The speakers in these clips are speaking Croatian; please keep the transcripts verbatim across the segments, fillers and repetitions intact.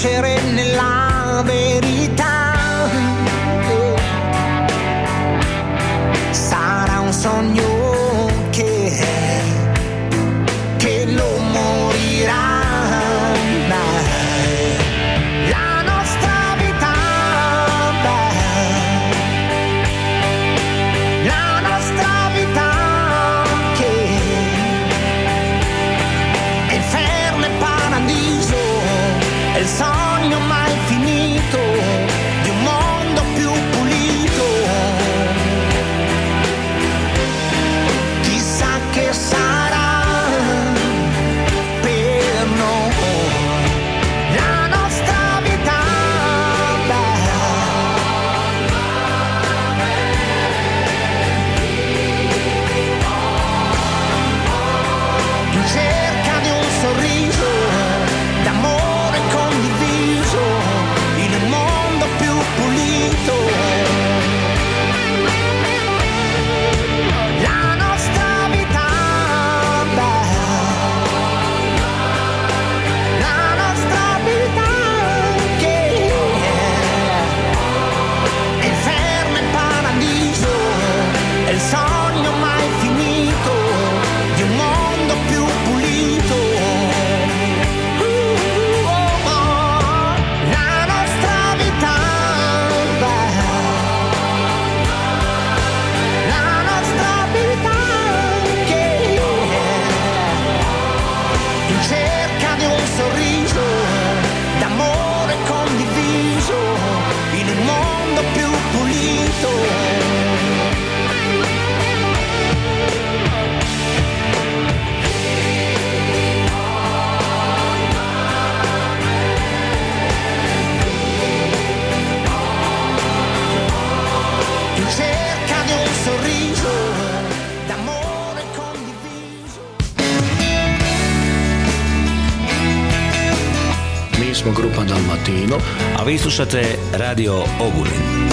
vincere nella verità. Sarà un sogno che, che lo morirà. La nostra vita, la nostra vita che è inferno e paradiso, è il sogno mai finito di un mondo più pulito. Chissà che sarà per noi la nostra vita, in cerca di un sorriso d'amore condiviso in un mondo più pulito. La nostra vita, la nostra vita che è inferno e paradiso, è il sogno mai finito di un mondo più pulito. Uh, oh, oh, la nostra vita, la nostra vita che in cerca di un sorriso d'amore condiviso in un mondo più pulito. In cerca di un sorriso d'amore condiviso. Mi smo grupa Dalmatino, a vi slušate Radio Ogulin.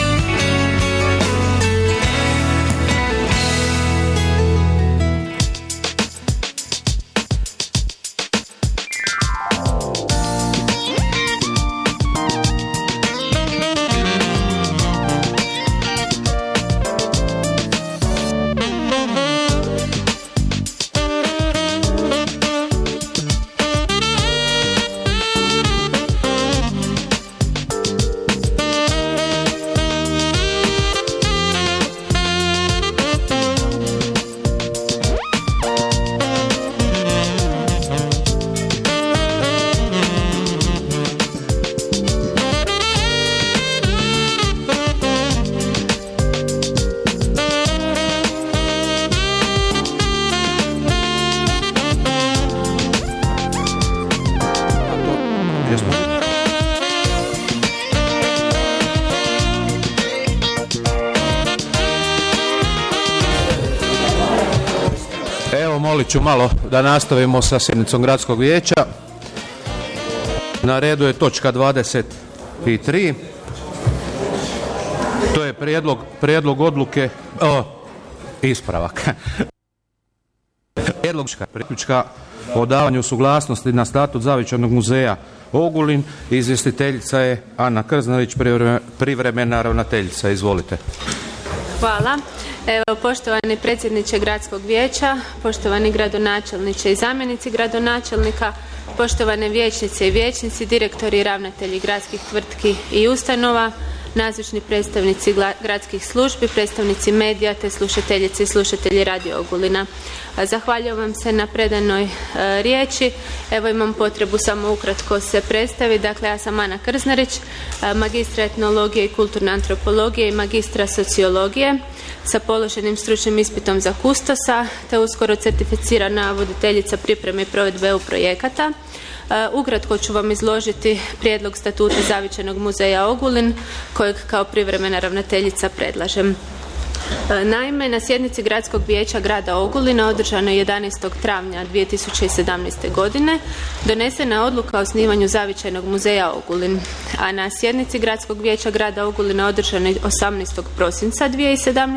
Evo, molit ću malo da nastavimo sa sjednicom gradskog vijeća. Na redu je točka dvadeset tri. To je prijedlog, prijedlog odluke, o, ispravak. Prijedlog priključka o davanju suglasnosti na statut Zavičajnog muzeja Ogulin. Izvjestiteljica je Ana Krznarić, privremena ravnateljica. Izvolite. Hvala. Evo, poštovani predsjedniče gradskog vijeća, poštovani gradonačelniče i zamjenici gradonačelnika, poštovane vijećnice i vijećnici, direktori i ravnatelji gradskih tvrtki i ustanova, nazočni predstavnici gradskih službi, predstavnici medija te slušateljice i slušatelji Radio Ogulina. Zahvaljujem vam se na predanoj e, riječi. Evo, imam potrebu samo ukratko se predstaviti. Dakle, ja sam Ana Krznarić, e, magistra etnologije i kulturne antropologije i magistra sociologije sa položenim stručnim ispitom za kustosa te uskoro certificirana voditeljica pripreme i provedbe E U projekata. Ukratko ću vam izložiti prijedlog statuta Zavičajnog muzeja Ogulin kojeg kao privremena ravnateljica predlažem. Naime, na sjednici Gradskog vijeća grada Ogulina održano jedanaestog travnja dvije tisuće sedamnaeste. godine donesena je odluka o osnivanju Zavičajnog muzeja Ogulin, a na sjednici Gradskog vijeća grada Ogulina održano osamnaestog prosinca dvije tisuće sedamnaeste.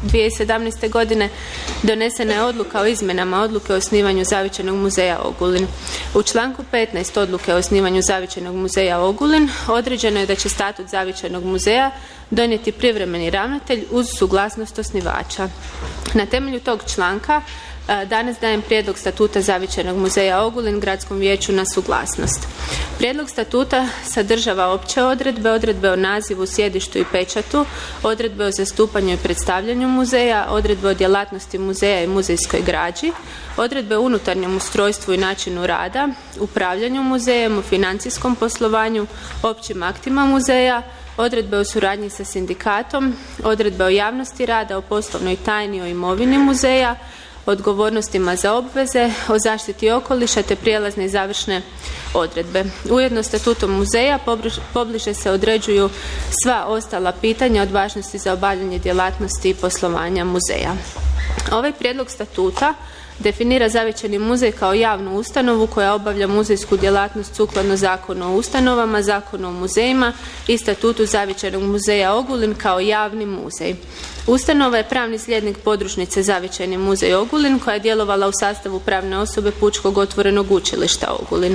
dvije tisuće sedamnaeste. godine donesena je odluka o izmjenama odluke o osnivanju Zavičajnog muzeja Ogulin. U članku petnaest odluke o osnivanju Zavičajnog muzeja Ogulin određeno je da će statut Zavičajnog muzeja donijeti privremeni ravnatelj uz suglasnost osnivača. Na temelju tog članka danas dajem prijedlog statuta Zavičajnog muzeja Ogulin Gradskom vijeću na suglasnost. Prijedlog statuta sadržava opće odredbe, odredbe o nazivu, sjedištu i pečatu, odredbe o zastupanju i predstavljanju muzeja, odredbe o djelatnosti muzeja i muzejskoj građi, odredbe o unutarnjem ustrojstvu i načinu rada, upravljanju muzejem, u financijskom poslovanju, općim aktima muzeja, odredbe o suradnji sa sindikatom, odredbe o javnosti rada, o poslovnoj tajni, o imovini muzeja, odgovornostima za obveze, o zaštiti okoliša te prijelazne i završne odredbe. Ujedno statutom muzeja pobliže se određuju sva ostala pitanja od važnosti za obavljanje djelatnosti i poslovanja muzeja. Ovaj prijedlog statuta definira Zavičajni muzej kao javnu ustanovu koja obavlja muzejsku djelatnost sukladno Zakonu o ustanovama, Zakonu o muzejima i statutu Zavičajnog muzeja Ogulin kao javni muzej. Ustanova je pravni slijednik podružnice Zavičajni muzej Ogulin koja je djelovala u sastavu pravne osobe Pučkog otvorenog učilišta Ogulin.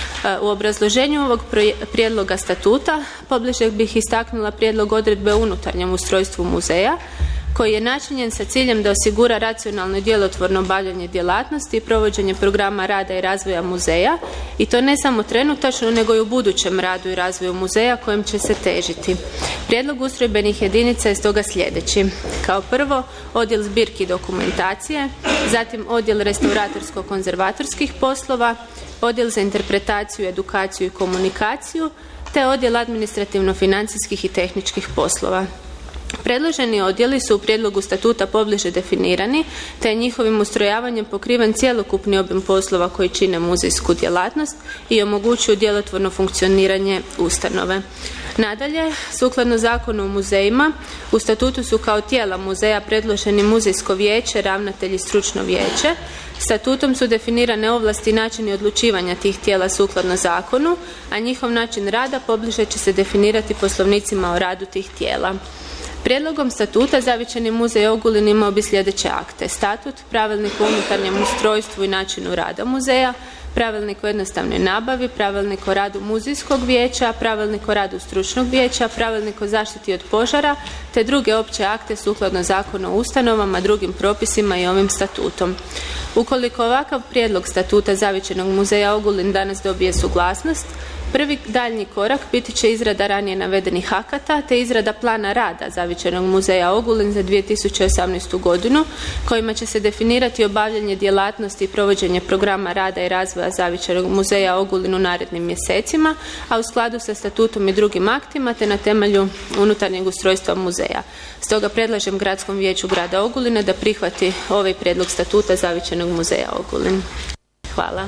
U obrazloženju ovog prijedloga statuta pobliže bih istaknula prijedlog odredbe o unutarnjem ustrojstvu muzeja koji je načinjen sa ciljem da osigura racionalno i djelotvorno obavljanje djelatnosti i provođenje programa rada i razvoja muzeja i to ne samo trenutačno nego i u budućem radu i razvoju muzeja kojem će se težiti. Prijedlog ustrojbenih jedinica je stoga sljedeći. Kao prvo, odjel zbirki i dokumentacije, zatim odjel restauratorsko-konzervatorskih poslova, odjel za interpretaciju, edukaciju i komunikaciju, te odjel administrativno-financijskih i tehničkih poslova. Predloženi odjeli su u prijedlogu statuta pobliže definirani, te je njihovim ustrojavanjem pokriven cjelokupni obim poslova koji čine muzejsku djelatnost i omogućuju djelotvorno funkcioniranje ustanove. Nadalje, sukladno Zakonu o muzejima, u statutu su kao tijela muzeja predloženi muzejsko vijeće, ravnatelj i stručno vijeće. Statutom su definirane ovlasti i načini odlučivanja tih tijela sukladno zakonu, a njihov način rada pobliže će se definirati poslovnicima o radu tih tijela. Prijedlogom statuta Zavičajni muzej Ogulin imao bi sljedeće akte: statut, pravilnik o unutarnjem ustrojstvu i načinu rada muzeja, pravilnik o jednostavnoj nabavi, pravilnik o radu muzejskog vijeća, pravilnik o radu stručnog vijeća, pravilnik o zaštiti od požara, te druge opće akte sukladno Zakonu o ustanovama, drugim propisima i ovim statutom. Ukoliko ovakav prijedlog statuta Zavičajnog muzeja Ogulin danas dobije suglasnost, prvi daljnji korak biti će izrada ranije navedenih akata te izrada plana rada Zavičajnog muzeja Ogulin za dvije tisuće osamnaestu. godinu kojima će se definirati obavljanje djelatnosti i provođenje programa rada i razvoja Zavičajnog muzeja Ogulin u narednim mjesecima, a u skladu sa statutom i drugim aktima te na temelju unutarnjeg ustrojstva muzeja. Stoga predlažem Gradskom vijeću grada Ogulina da prihvati ovaj prijedlog statuta Zavičajnog muzeja Ogulin. Hvala.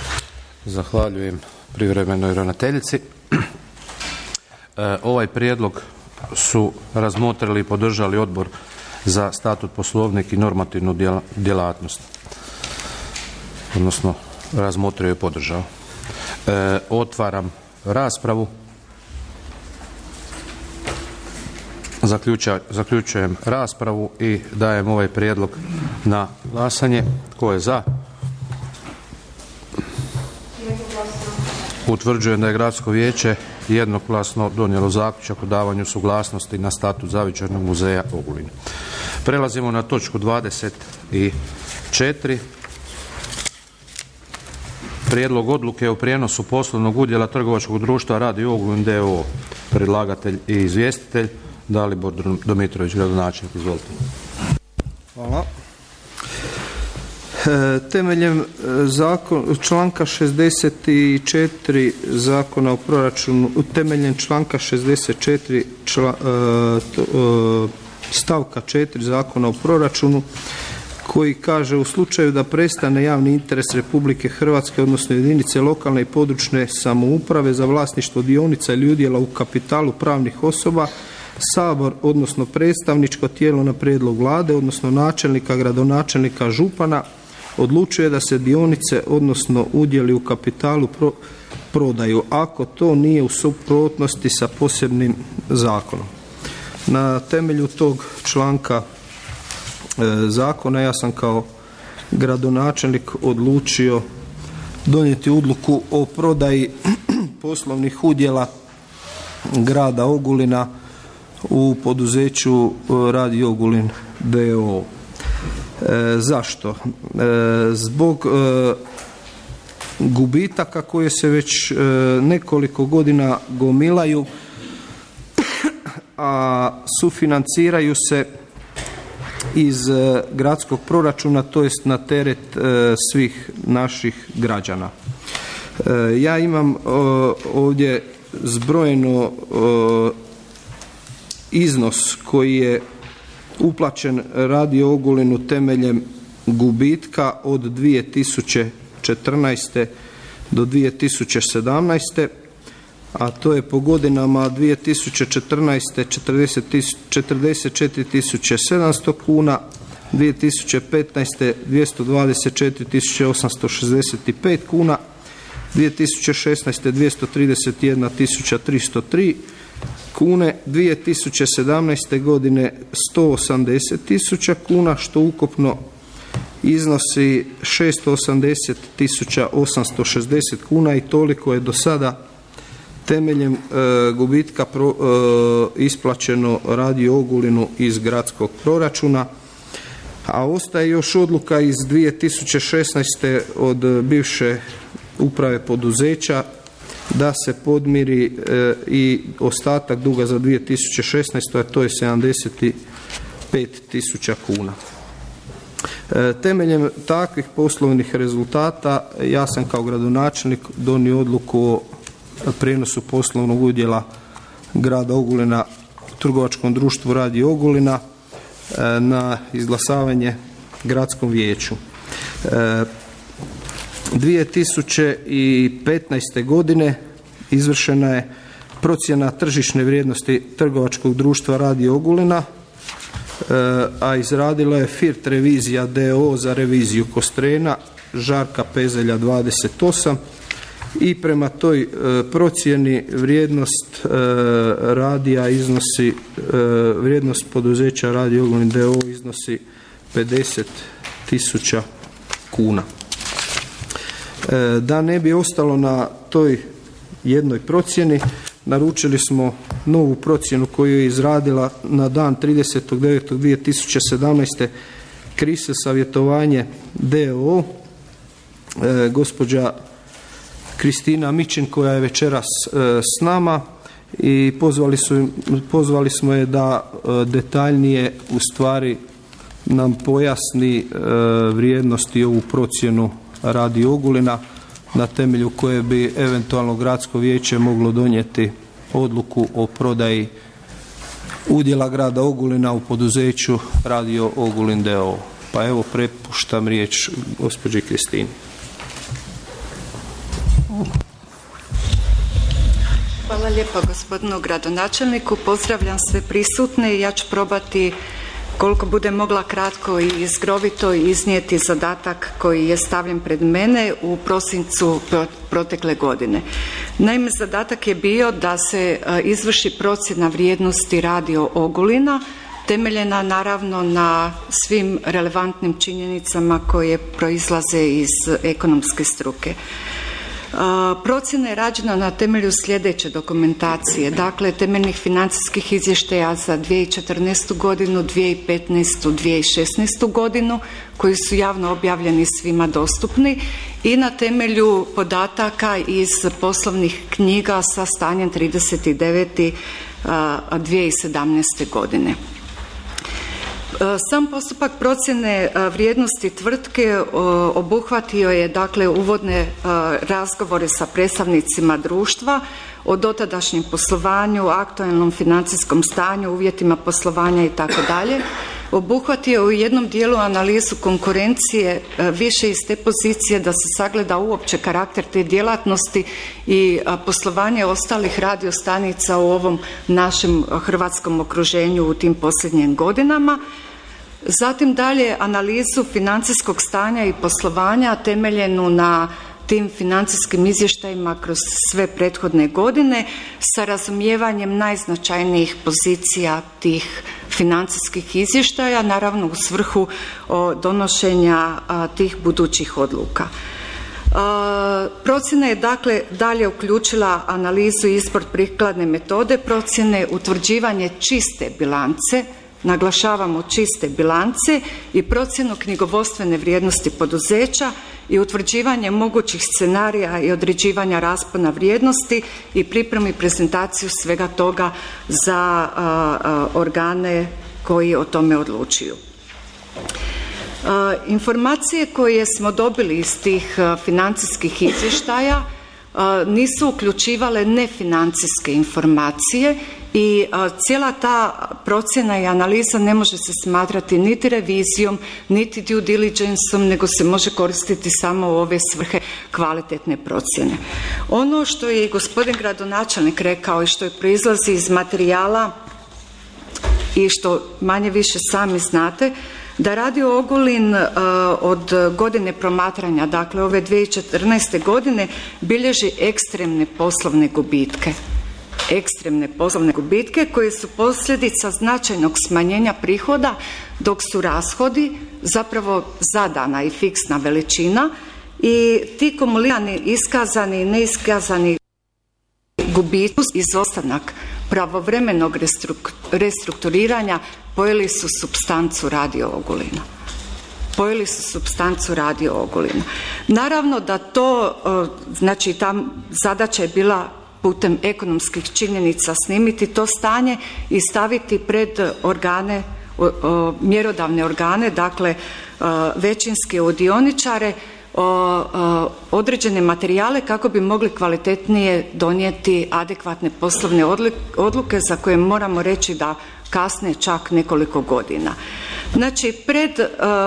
Zahvaljujem privremenoj ravnateljici. E, ovaj prijedlog su razmotrili i podržali Odbor za statut, poslovnik i normativnu djelatnost. Odnosno, razmotrio i podržao. E, otvaram raspravu. Zaključa, zaključujem raspravu i dajem ovaj prijedlog na glasanje. Tko je za? Utvrđujem da je Gradsko vijeće jednoglasno donijelo zaključak o davanju suglasnosti na statut Zavičajnog muzeja Ogulin. Prelazimo na točku dvadeset četiri. Prijedlog odluke o prijenosu poslovnog udjela trgovačkog društva Radio Ogulin d o o. Predlagatelj i izvjestitelj Dalibor Domitrović, gradonačelnik. Izvolite. Hvala. Temeljem zakon, članka šezdeset četiri Zakona o proračunu, temeljem članka šezdeset četiri čla, stavka četiri Zakona o proračunu koji kaže: u slučaju da prestane javni interes Republike Hrvatske, odnosno jedinice lokalne i područne samouprave za vlasništvo dionica ili udjela u kapitalu pravnih osoba, Sabor, odnosno predstavničko tijelo na prijedlog Vlade, odnosno načelnika, gradonačelnika, župana, odlučuje da se dionice, odnosno udjeli u kapitalu pro, prodaju, ako to nije u suprotnosti sa posebnim zakonom. Na temelju tog članka zakona ja sam kao gradonačelnik odlučio donijeti odluku o prodaji poslovnih udjela grada Ogulina u poduzeću Radio Ogulin d o o. E, zašto? E, zbog e, gubitaka koje se već e, nekoliko godina gomilaju, a sufinanciraju se iz e, gradskog proračuna, to jest na teret e, svih naših građana. E, ja imam e, ovdje zbrojeno e, iznos koji je uplaćen Radio Ogulinu temeljem gubitka od dvije tisuće četrnaeste do dvije tisuće sedamnaeste, a to je po godinama dvije tisuće četrnaeste četrdeset četiri tisuće sedamsto kuna, dvije tisuće petnaeste dvjesto dvadeset četiri tisuće osamsto šezdeset pet kuna, dvije tisuće šesnaeste dvjesto trideset jedna tisuća tristo tri kune, dvije tisuće sedamnaeste godine sto osamdeset tisuća kuna, što ukupno iznosi šesto osamdeset tisuća osamsto šezdeset kuna, i toliko je do sada temeljem e, gubitka pro, e, isplaćeno Radio Ogulinu iz gradskog proračuna. A ostaje još odluka iz dvije tisuće šesnaeste od bivše uprave poduzeća da se podmiri e, i ostatak duga za dvije tisuće šesnaestu. a to je sedamdeset pet tisuća kuna. E, temeljem takvih poslovnih rezultata ja sam kao gradonačelnik donio odluku o prijenosu poslovnog udjela grada Ogulina trgovačkom društvu Radio Ogulina e, na izglasavanje gradskom vijeću. E, dvije tisuće petnaeste. godine izvršena je procjena tržišne vrijednosti trgovačkog društva Radio Ogulina, a izradila je Firt revizija d o o za reviziju Kostrena, Žarka Pezelja dvadeset osam, i prema toj procjeni vrijednost radija iznosi, vrijednost poduzeća Radio Ogulin d o o iznosi pedeset tisuća kuna. Da ne bi ostalo na toj jednoj procjeni, naručili smo novu procjenu koju je izradila na dan tridesetog devetog dvije tisuće sedamnaeste. Krise savjetovanje d o o, e, gospođa Kristina Mičin, koja je večeras e, s nama, i pozvali, su, pozvali smo je da e, detaljnije u stvari nam pojasni e, vrijednost i ovu procjenu Radio Ogulina, na temelju koje bi eventualno gradsko vijeće moglo donijeti odluku o prodaji udjela grada Ogulina u poduzeću Radio Ogulin d o o. Pa evo, prepuštam riječ gospođi Kristini. Hvala lijepa gospodinu gradonačelniku. Pozdravljam sve prisutne i ja ću probati koliko bude mogla kratko i zgrovito iznijeti zadatak koji je stavljen pred mene u prosincu protekle godine. Naime, zadatak je bio da se izvrši procjena vrijednosti Radio Ogulina, temeljena naravno na svim relevantnim činjenicama koje proizlaze iz ekonomske struke. Procjena je rađena na temelju sljedeće dokumentacije, dakle temeljnih financijskih izvještaja za dvije tisuće četrnaestu. godinu, dvije tisuće petnaestu. dvije tisuće šesnaestu. godinu, koji su javno objavljeni, svima dostupni, i na temelju podataka iz poslovnih knjiga sa stanjem trideset deveti dvije tisuće sedamnaeste. godine. Sam postupak procjene vrijednosti tvrtke obuhvatio je dakle uvodne razgovore sa predstavnicima društva o dotadašnjem poslovanju, aktualnom financijskom stanju, uvjetima poslovanja i tako dalje. Obuhvatio u jednom dijelu analizu konkurencije više iz te pozicije da se sagleda uopće karakter te djelatnosti i poslovanje ostalih radiostanica u ovom našem hrvatskom okruženju u tim posljednjim godinama. Zatim dalje analizu financijskog stanja i poslovanja temeljenu na tim financijskim izvještajima kroz sve prethodne godine sa razumijevanjem najznačajnijih pozicija tih financijskih izvještaja, naravno u svrhu donošenja tih budućih odluka. Procjena je dakle dalje uključila analizu i izbor prikladne metode procjene, utvrđivanje čiste bilance, naglašavamo čiste bilance, i procjenu knjigovodstvene vrijednosti poduzeća i utvrđivanje mogućih scenarija i određivanja raspona vrijednosti i pripremu i prezentaciju svega toga za a, a, organe koji o tome odlučuju. A, informacije koje smo dobili iz tih a, financijskih izvještaja a, nisu uključivale nefinancijske informacije i a, cijela ta procjena i analiza ne može se smatrati niti revizijom, niti due diligenceom, nego se može koristiti samo u ove svrhe kvalitetne procjene. Ono što je i gospodin gradonačelnik rekao i što je proizlazi iz materijala i što manje više sami znate, da Radio Ogulin uh, od godine promatranja, dakle ove dvije tisuće četrnaeste. godine, bilježi ekstremne poslovne gubitke. ekstremne poslovne gubitke koje su posljedica značajnog smanjenja prihoda, dok su rashodi zapravo zadana i fiksna veličina, i ti kumulirani iskazani i neiskazani gubici, izostanak pravovremenog restrukturiranja pojeli su supstancu Radio Ogulina. Pojeli su supstancu Radio Ogulina. Naravno da to, znači ta zadaća je bila putem ekonomskih činjenica snimiti to stanje i staviti pred organe, o, o, mjerodavne organe, dakle o, većinske udioničare, o, o, određene materijale kako bi mogli kvalitetnije donijeti adekvatne poslovne odluke za koje moramo reći da kasne čak nekoliko godina. Znači, pred o,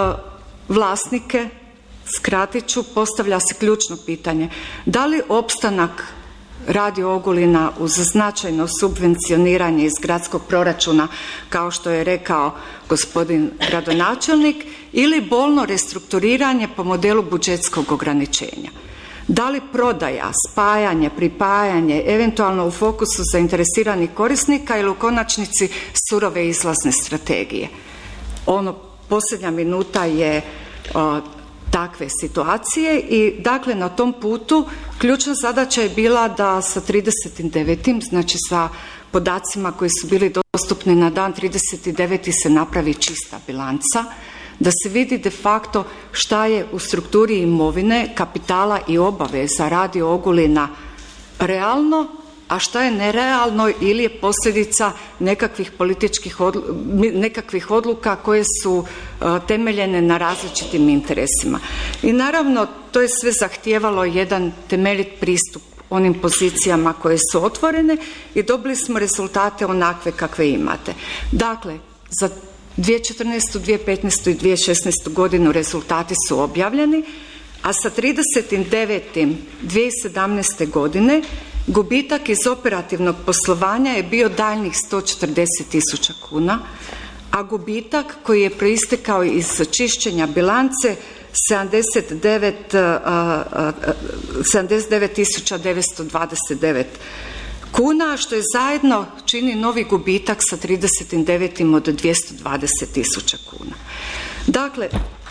vlasnike, skratit ću, postavlja se ključno pitanje: da li opstanak Radio Ogulina uz značajno subvencioniranje iz gradskog proračuna, kao što je rekao gospodin gradonačelnik, ili bolno restrukturiranje po modelu budžetskog ograničenja? Da li prodaja, spajanje, pripajanje, eventualno u fokusu zainteresiranih korisnika, ili u konačnici surove izlazne strategije? Ono, posljednja minuta je o, takve situacije i dakle na tom putu ključna zadaća je bila da sa trideset devetim znači sa podacima koji su bili dostupni na dan trideset deveti se napravi čista bilanca, da se vidi de facto šta je u strukturi imovine, kapitala i obaveza Radio Ogulina realno, a šta je nerealno ili je posljedica nekakvih političkih odluka, nekakvih odluka koje su uh, temeljene na različitim interesima. I naravno to je sve zahtijevalo jedan temeljit pristup onim pozicijama koje su otvorene i dobili smo rezultate onakve kakve imate. Dakle, za dvije tisuće četrnaestu. dvije tisuće petnaestu. i dvije tisuće šesnaestu. godinu rezultati su objavljeni, a sa trideset devetim dvije tisuće sedamnaeste. godine gubitak iz operativnog poslovanja je bio daljnjih sto četrdeset tisuća kuna, a gubitak koji je proistekao iz čišćenja bilance sedamdeset devet tisuća devetsto dvadeset devet kuna, što je zajedno čini novi gubitak sa trideset devetim od dvjesto dvadeset tisuća kuna. Dakle,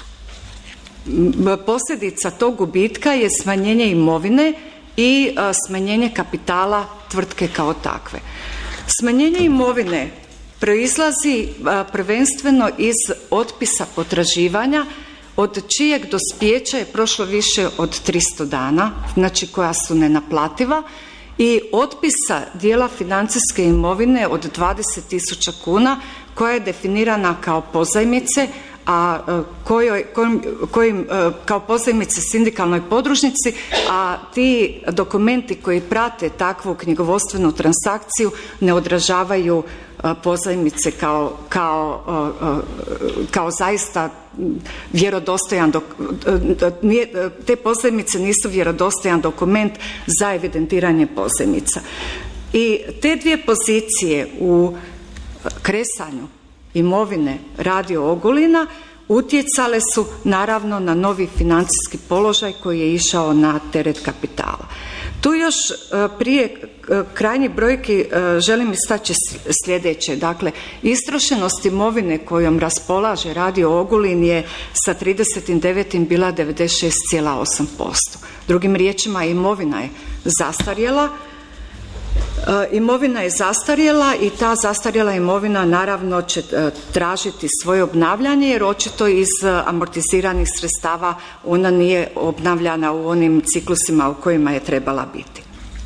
posljedica tog gubitka je smanjenje imovine i a, smanjenje kapitala tvrtke kao takve. Smanjenje imovine proizlazi a, prvenstveno iz otpisa potraživanja od čijeg dospijeća je prošlo više od tristo dana, znači koja su nenaplativa, i otpisa dijela financijske imovine od dvadeset tisuća kuna koja je definirana kao pozajmice, a kojoj, kojim, kojim kao pozajmice sindikalnoj podružnici, a ti dokumenti koji prate takvu knjigovodstvenu transakciju ne odražavaju pozajmice kao, kao, kao zaista vjerodostojan dok, te pozajmice nisu vjerodostojan dokument za evidentiranje pozajmica. I te dvije pozicije u kresanju imovine Radio Ogulina utjecale su naravno na novi financijski položaj koji je išao na teret kapitala. Tu još prije krajnjih brojki želim istaći sljedeće. Dakle, istrošenost imovine kojom raspolaže Radio Ogulin je sa trideset devetim bila devedeset šest zarez osam posto. Drugim riječima, imovina je zastarjela. Imovina je zastarjela i ta zastarjela imovina naravno će tražiti svoje obnavljanje, jer očito iz amortiziranih sredstava ona nije obnavljana u onim ciklusima u kojima je trebala biti.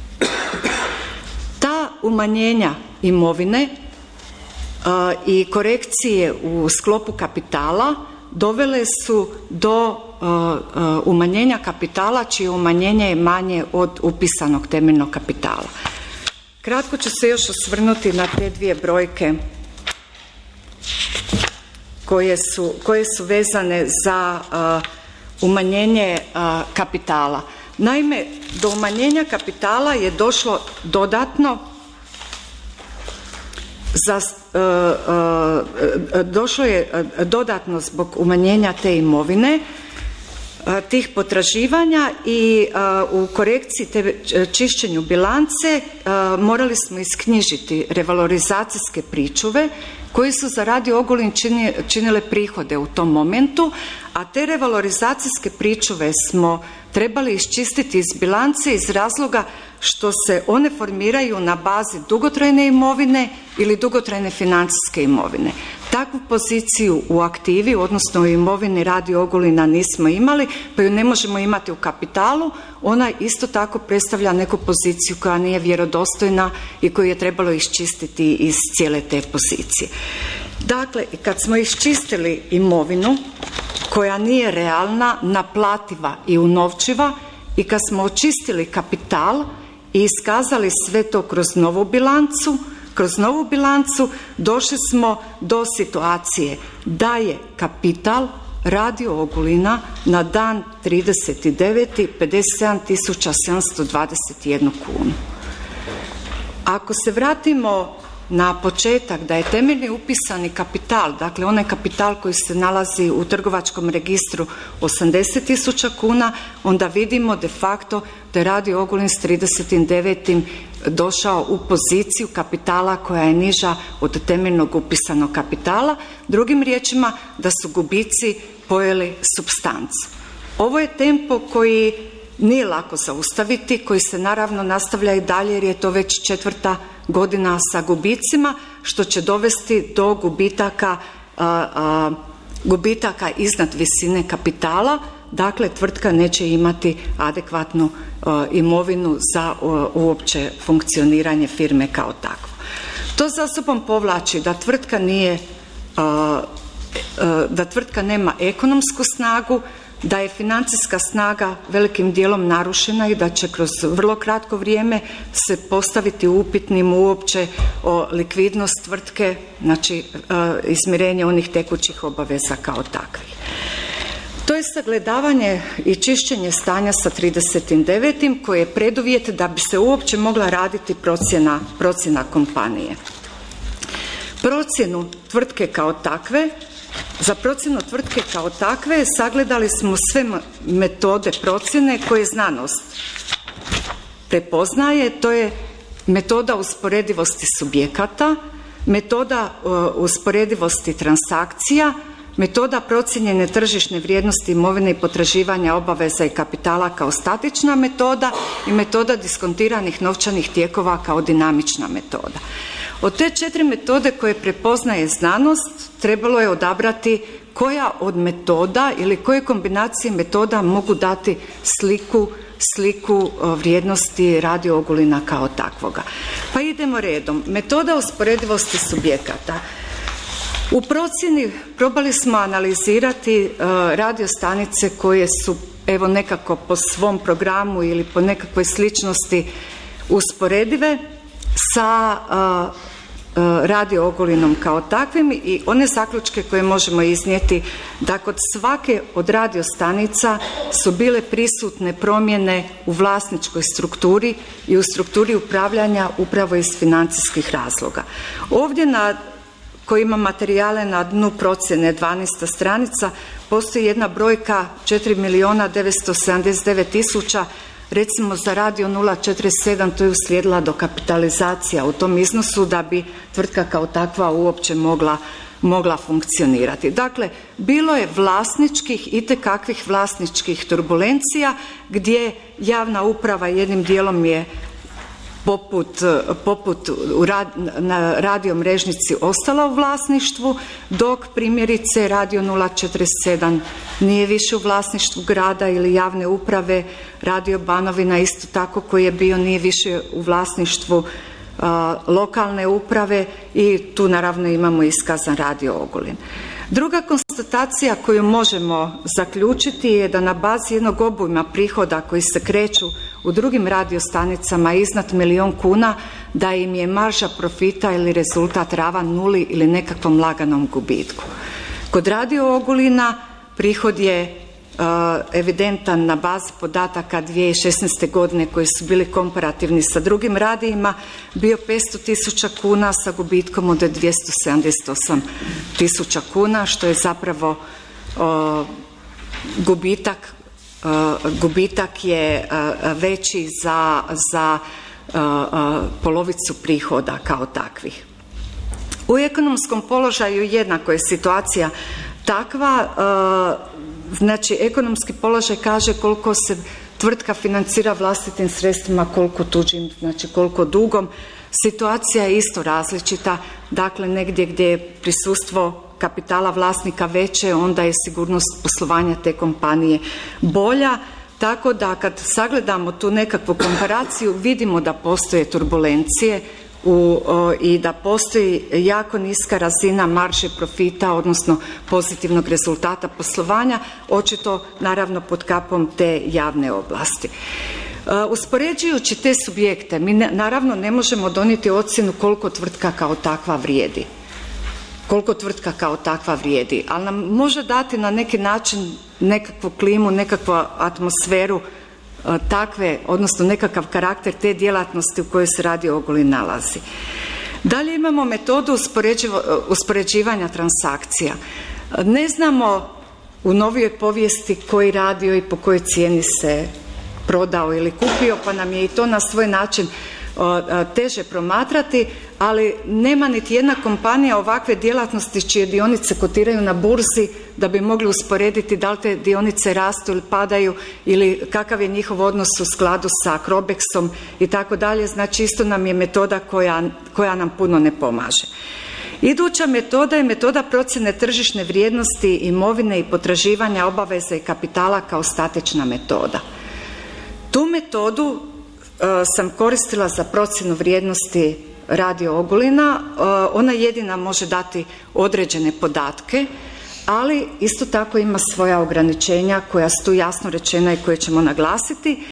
Ta umanjenja imovine i korekcije u sklopu kapitala dovele su do umanjenja kapitala, čije umanjenje je manje od upisanog temeljnog kapitala. Kratko ću se još osvrnuti na te dvije brojke koje su, koje su vezane za uh, umanjenje uh, kapitala. Naime, do umanjenja kapitala je došlo dodatno za, uh, uh, došlo je dodatno zbog umanjenja te imovine, tih potraživanja i uh, u korekciji te čišćenju bilance uh, morali smo isknjižiti revalorizacijske pričuve koji su za Radio Ogulin čini, činile prihode u tom momentu, a te revalorizacijske pričuve smo trebali iščistiti iz bilance iz razloga što se one formiraju na bazi dugotrajne imovine ili dugotrajne financijske imovine. Takvu poziciju u aktivi, odnosno u imovini Radio Ogulina nismo imali, pa ju ne možemo imati u kapitalu. Ona isto tako predstavlja neku poziciju koja nije vjerodostojna i koju je trebalo iščistiti iz cijele te pozicije. Dakle, kad smo iščistili imovinu koja nije realna, naplativa i unovčiva, i kad smo očistili kapital i iskazali sve to kroz novu bilancu, kroz novu bilancu došli smo do situacije da je kapital Radio Ogulina na dan trideseti deveti pedeset sedam tisuća sedamsto dvadeset jedna kunu. Ako se vratimo na početak, da je temeljni upisani kapital, dakle onaj kapital koji se nalazi u trgovačkom registru osamdeset tisuća kuna, onda vidimo de facto da je Radio Ogulin s tridesetim devetim došao u poziciju kapitala koja je niža od temeljnog upisanog kapitala. Drugim riječima, da su gubici pojeli supstancu. Ovo je tempo koji nije lako zaustaviti, koji se naravno nastavlja i dalje, jer je to već četvrta godina sa gubicima, što će dovesti do gubitaka, a, a, gubitaka iznad visine kapitala. Dakle, tvrtka neće imati adekvatnu a, imovinu za a, uopće funkcioniranje firme kao takvo. To za sobom povlači da tvrtka nije, a, a, da tvrtka nema ekonomsku snagu, da je financijska snaga velikim dijelom narušena i da će kroz vrlo kratko vrijeme se postaviti upitnim uopće o likvidnost tvrtke, znači izmirenje onih tekućih obaveza kao takvih. To je sagledavanje i čišćenje stanja sa tridesetim devetim koje je preduvjet da bi se uopće mogla raditi procjena, procjena kompanije. Procjenu tvrtke kao takve Za procjenu tvrtke kao takve sagledali smo sve metode procjene koje znanost prepoznaje. To je metoda usporedivosti subjekata, metoda usporedivosti transakcija, metoda procijenjene tržišne vrijednosti imovine i potraživanja obaveza i kapitala kao statična metoda i metoda diskontiranih novčanih tijekova kao dinamična metoda. Od te četiri metode koje prepoznaje znanost trebalo je odabrati koja od metoda ili koje kombinacije metoda mogu dati sliku, sliku vrijednosti Radio Ogulina kao takvoga. Pa idemo redom. Metoda usporedivosti subjekata. U procjeni probali smo analizirati uh, radiostanice koje su evo nekako po svom programu ili po nekakvoj sličnosti usporedive sa uh, uh, Radio Ogulinom kao takvim, i one zaključke koje možemo iznijeti da kod svake od radiostanica su bile prisutne promjene u vlasničkoj strukturi i u strukturi upravljanja upravo iz financijskih razloga. Ovdje na koji ima materijale na dnu procjene, dvanaesta stranica, postoji jedna brojka četiri milijuna devetsto sedamdeset devet tisuća Recimo za Radio nula četrdeset sedam to je uslijedila dokapitalizacija u tom iznosu da bi tvrtka kao takva uopće mogla, mogla funkcionirati. Dakle, bilo je vlasničkih, itekakvih vlasničkih turbulencija gdje javna uprava jednim dijelom je poput, poput u rad, na radiomrežnici ostala u vlasništvu, dok primjerice Radio nula četrdeset sedam nije više u vlasništvu grada ili javne uprave, Radio Banovina isto tako koji je bio nije više u vlasništvu a, lokalne uprave i tu naravno imamo iskazan Radio Ogulin. Druga konstatacija koju možemo zaključiti je da na bazi jednog obujma prihoda koji se kreću u drugim radiostanicama iznad milijun kuna, da im je marža profita ili rezultat ravan nuli ili nekakvom laganom gubitku. Kod Radio Ogulina prihod je uh, evidentan na bazi podataka dvije tisuće šesnaeste. godine koji su bili komparativni sa drugim radijima, bio petsto tisuća kuna sa gubitkom od dvjesto sedamdeset osam tisuća kuna, što je zapravo uh, gubitak Uh, gubitak je uh, veći za, za uh, uh, polovicu prihoda kao takvih. U ekonomskom položaju jednako je situacija takva, uh, znači ekonomski položaj kaže koliko se tvrtka financira vlastitim sredstvima, koliko tuđim, znači koliko dugom. Situacija je isto različita, dakle negdje gdje je prisustvo kapitala vlasnika veće, onda je sigurnost poslovanja te kompanije bolja, tako da kad sagledamo tu nekakvu komparaciju vidimo da postoje turbulencije u, o, i da postoji jako niska razina marže profita, odnosno pozitivnog rezultata poslovanja, očito naravno pod kapom te javne oblasti. Uh, uspoređujući te subjekte, mi ne, naravno ne možemo donijeti ocjenu koliko tvrtka kao takva vrijedi. koliko tvrtka kao takva vrijedi, ali nam može dati na neki način nekakvu klimu, nekakvu atmosferu uh, takve, odnosno nekakav karakter te djelatnosti u kojoj se Radio Ogulin nalazi. Dalje imamo metodu uspoređivanja transakcija. Ne znamo u novijoj povijesti koji radio i po kojoj cijeni se prodao ili kupio, pa nam je i to na svoj način teže promatrati, ali nema niti jedna kompanija ovakve djelatnosti čije dionice kotiraju na burzi da bi mogli usporediti da li te dionice rastu ili padaju ili kakav je njihov odnos u skladu sa Crobexom i tako dalje. Znači isto nam je metoda koja, koja nam puno ne pomaže. Iduća metoda je metoda procjene tržišne vrijednosti imovine i potraživanja obaveza i kapitala kao statična metoda. Tu metodu sam koristila za procjenu vrijednosti Radio Ogulina. Ona jedina može dati određene podatke, ali isto tako ima svoja ograničenja koja su tu jasno rečena i koje ćemo naglasiti.